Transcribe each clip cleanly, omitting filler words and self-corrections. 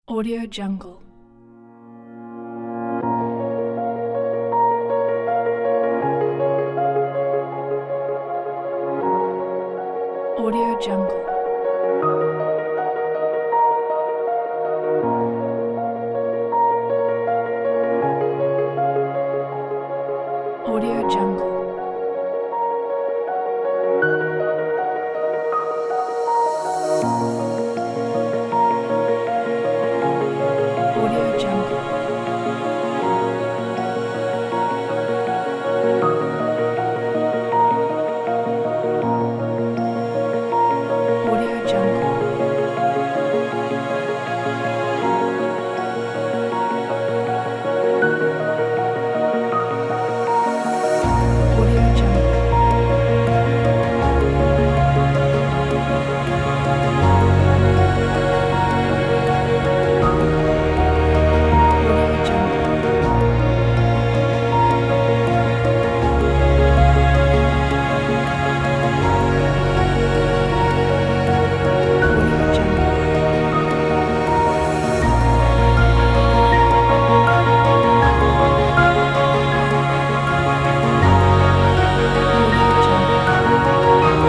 Audio Jungle. Audio Jungle. Audio Jungle. Audio Jungle. Audio Jungle. Audio Jungle. Audio Jungle. Audio Jungle. Audio Jungle.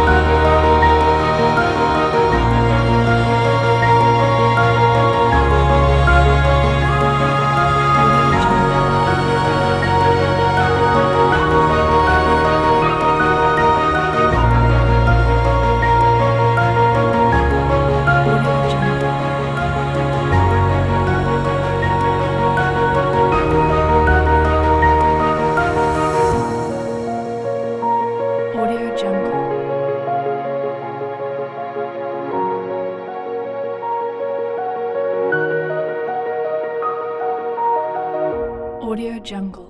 Audio Jungle. Audio Jungle. Audio Jungle. Audio Jungle.